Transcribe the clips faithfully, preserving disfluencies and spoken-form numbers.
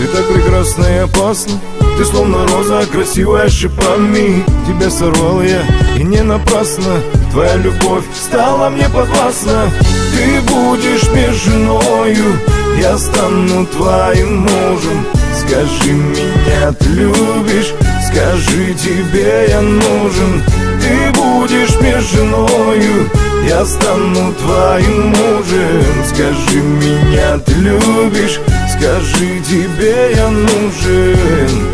так прекрасна и опасна. Ты словно роза, красивая шипами. Тебя сорвал я, и не напрасно. Твоя любовь стала мне подвластна. Ты будешь мне женою, я стану твоим мужем. Скажи, меня ты любишь, скажи, тебе я нужен. Ты будешь мне женою, я стану твоим мужем. Скажи, меня ты любишь, скажи, тебе я нужен.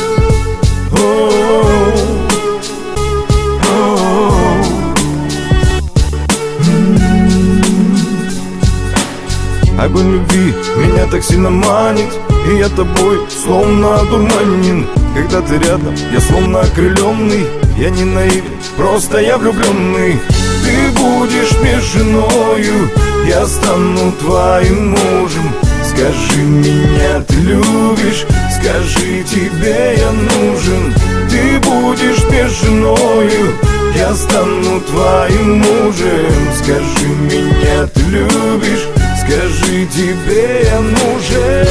Огонь любви меня так сильно манит, и я тобой словно одурманен. Когда ты рядом, я словно окрыленный. Я не наивен, просто я влюбленный. Ты будешь мне женою, я стану твоим мужем. Скажи, меня ты любишь, скажи, тебе я нужен. Ты будешь мне женою, я стану твоим мужем. Скажи, меня ты любишь, скажи, тебе я нужен.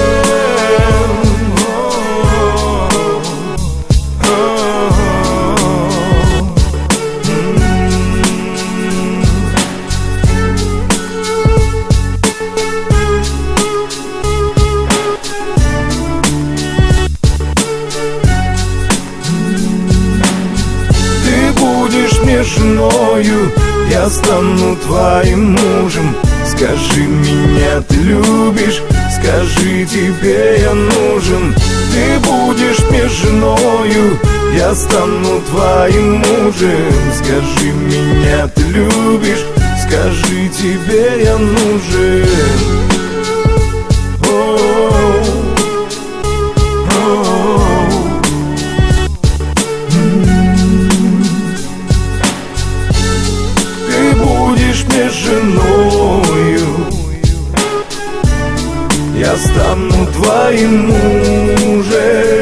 Мне женою, я стану твоим мужем. Скажи, меня ты любишь, скажи, тебе я нужен. Ты будешь мне женою, я стану твоим мужем. Скажи, меня ты любишь, скажи, тебе я нужен. Мне женою, я стану твоим мужем.